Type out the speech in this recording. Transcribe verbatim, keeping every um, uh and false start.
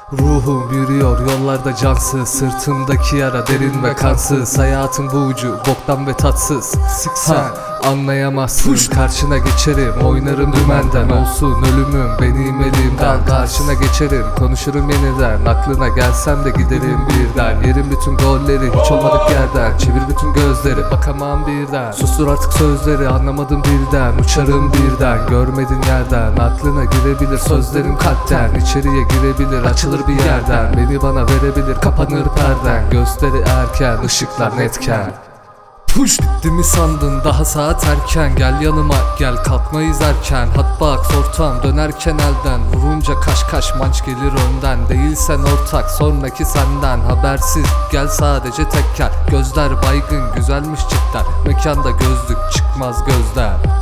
Ruhum yürüyor yollarda cansız, sırtımdaki yara derin ve kansız. Hayatın bu ucu boktan ve tatsız. Siksen anlayamazsın. Push. Karşına geçerim, oynarım dümenden. Olsun ölümüm benim elimden. Karşına geçerim, konuşurum yeniden. Aklına gelsem de giderim birden. Yerim bütün golleri hiç olmadık yerden. Çevir bütün gözleri, bakamam birden. Sustur artık sözleri, anlamadım dilden. Uçarım birden, görmedin yerden. Aklına girebilir sözlerim kalpten. İçeriye girebilir, açılır bir yerden. Beni bana verebilir, kapanır perden. Gösteri erken, ışıklar netken. Push. Bitti mi sandın, daha saat erken. Gel yanıma gel, kalkmayız erken. Hot box ortam dönerken elden. Vurunca kaş kaş manç gelir önden. Değilsen ortak sonraki senden. Habersiz gel sadece tekker. Gözler baygın güzelmiş cidden. Mekanda gözlük çıkmaz gözden.